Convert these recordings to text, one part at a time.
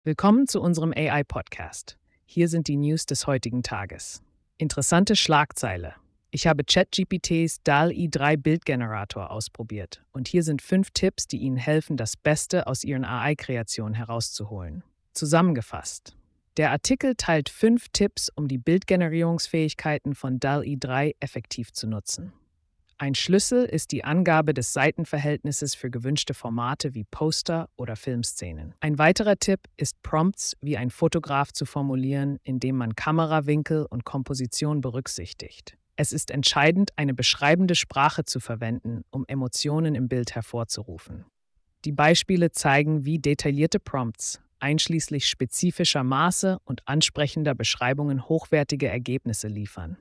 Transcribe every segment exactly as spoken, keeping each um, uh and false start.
Willkommen zu unserem A I-Podcast. Hier sind die News des heutigen Tages. Interessante Schlagzeile. Ich habe ChatGPTs D A L L-E drei Bildgenerator ausprobiert und hier sind fünf Tipps, die Ihnen helfen, das Beste aus Ihren A I-Kreationen herauszuholen. Zusammengefasst. Der Artikel teilt fünf Tipps, um die Bildgenerierungsfähigkeiten von D A L L-E drei effektiv zu nutzen. Ein Schlüssel ist die Angabe des Seitenverhältnisses für gewünschte Formate wie Poster oder Filmszenen. Ein weiterer Tipp ist, Prompts wie ein Fotograf zu formulieren, indem man Kamerawinkel und Komposition berücksichtigt. Es ist entscheidend, eine beschreibende Sprache zu verwenden, um Emotionen im Bild hervorzurufen. Die Beispiele zeigen, wie detaillierte Prompts, einschließlich spezifischer Maße und ansprechender Beschreibungen, hochwertige Ergebnisse liefern.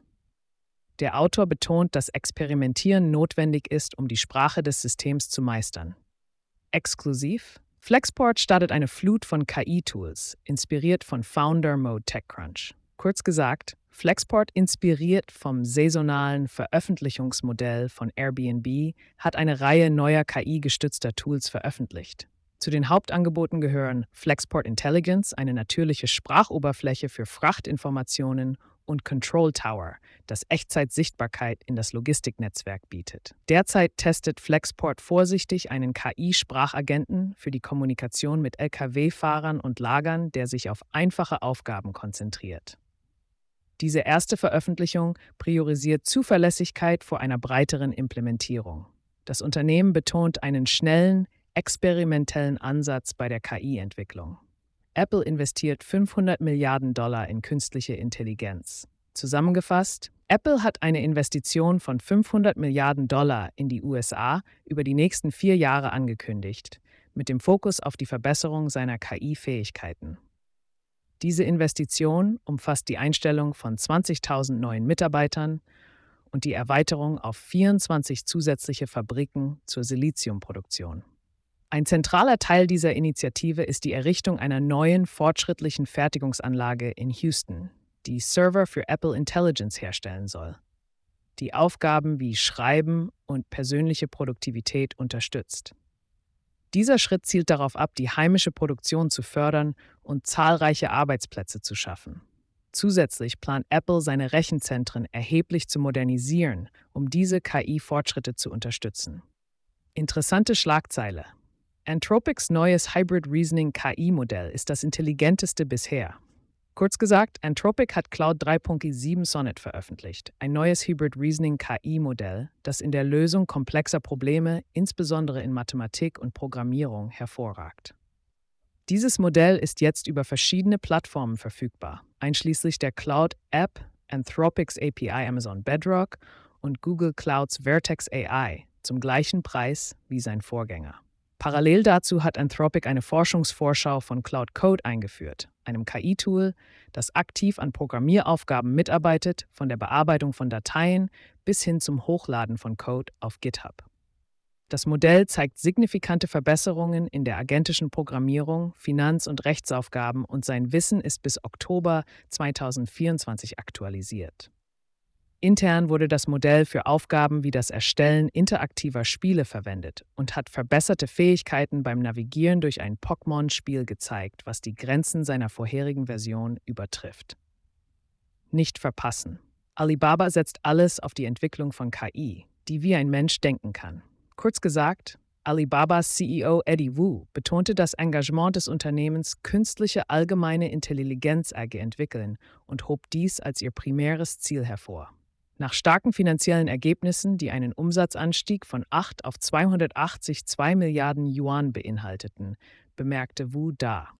Der Autor betont, dass Experimentieren notwendig ist, um die Sprache des Systems zu meistern. Exklusiv: Flexport startet eine Flut von K I-Tools, inspiriert von Founder Mode TechCrunch. Kurz gesagt, Flexport, inspiriert vom saisonalen Veröffentlichungsmodell von Airbnb, hat eine Reihe neuer K I-gestützter Tools veröffentlicht. Zu den Hauptangeboten gehören Flexport Intelligence, eine natürliche Sprachoberfläche für Frachtinformationen, und Control Tower, das Echtzeit-Sichtbarkeit in das Logistiknetzwerk bietet. Derzeit testet Flexport vorsichtig einen K I-Sprachagenten für die Kommunikation mit L K W-Fahrern und Lagern, der sich auf einfache Aufgaben konzentriert. Diese erste Veröffentlichung priorisiert Zuverlässigkeit vor einer breiteren Implementierung. Das Unternehmen betont einen schnellen, experimentellen Ansatz bei der K I-Entwicklung. Apple investiert fünfhundert Milliarden Dollar in künstliche Intelligenz. Zusammengefasst: Apple hat eine Investition von fünfhundert Milliarden Dollar in die U S A über die nächsten vier Jahre angekündigt, mit dem Fokus auf die Verbesserung seiner K I-Fähigkeiten. Diese Investition umfasst die Einstellung von zwanzigtausend neuen Mitarbeitern und die Erweiterung auf vierundzwanzig zusätzliche Fabriken zur Siliziumproduktion. Ein zentraler Teil dieser Initiative ist die Errichtung einer neuen, fortschrittlichen Fertigungsanlage in Houston, die Server für Apple Intelligence herstellen soll, die Aufgaben wie Schreiben und persönliche Produktivität unterstützt. Dieser Schritt zielt darauf ab, die heimische Produktion zu fördern und zahlreiche Arbeitsplätze zu schaffen. Zusätzlich plant Apple, seine Rechenzentren erheblich zu modernisieren, um diese K I-Fortschritte zu unterstützen. Interessante Schlagzeile. Anthropics neues Hybrid Reasoning K I-Modell ist das intelligenteste bisher. Kurz gesagt, Anthropic hat Claude drei Punkt sieben Sonnet veröffentlicht, ein neues Hybrid Reasoning K I-Modell, das in der Lösung komplexer Probleme, insbesondere in Mathematik und Programmierung, hervorragt. Dieses Modell ist jetzt über verschiedene Plattformen verfügbar, einschließlich der Cloud-App, Anthropics A P I Amazon Bedrock und Google Clouds Vertex A I, zum gleichen Preis wie sein Vorgänger. Parallel dazu hat Anthropic eine Forschungsvorschau von Cloud Code eingeführt, einem K I-Tool, das aktiv an Programmieraufgaben mitarbeitet, von der Bearbeitung von Dateien bis hin zum Hochladen von Code auf GitHub. Das Modell zeigt signifikante Verbesserungen in der agentischen Programmierung, Finanz- und Rechtsaufgaben und sein Wissen ist bis Oktober zweitausendvierundzwanzig aktualisiert. Intern wurde das Modell für Aufgaben wie das Erstellen interaktiver Spiele verwendet und hat verbesserte Fähigkeiten beim Navigieren durch ein Pokémon-Spiel gezeigt, was die Grenzen seiner vorherigen Version übertrifft. Nicht verpassen: Alibaba setzt alles auf die Entwicklung von K I, die wie ein Mensch denken kann. Kurz gesagt, Alibabas C E O Eddie Wu betonte das Engagement des Unternehmens, künstliche allgemeine Intelligenz zu entwickeln und hob dies als ihr primäres Ziel hervor. Nach starken finanziellen Ergebnissen, die einen Umsatzanstieg von acht auf zweihundertachtzig Komma zwei Milliarden Yuan beinhalteten, bemerkte Wu da: